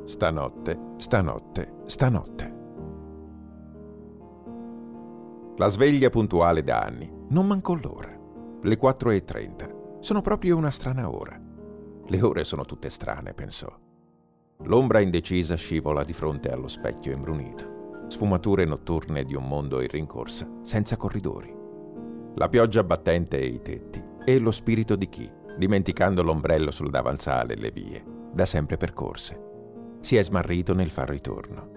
Stanotte, stanotte, stanotte. La sveglia puntuale da anni. Non mancò l'ora. Le 4:30. Sono proprio una strana ora. Le ore sono tutte strane, pensò. L'ombra indecisa scivola di fronte allo specchio imbrunito. Sfumature notturne di un mondo in rincorsa, senza corridori. La pioggia battente e i tetti. E lo spirito di chi, dimenticando l'ombrello sul davanzale e le vie, da sempre percorse, si è smarrito nel far ritorno.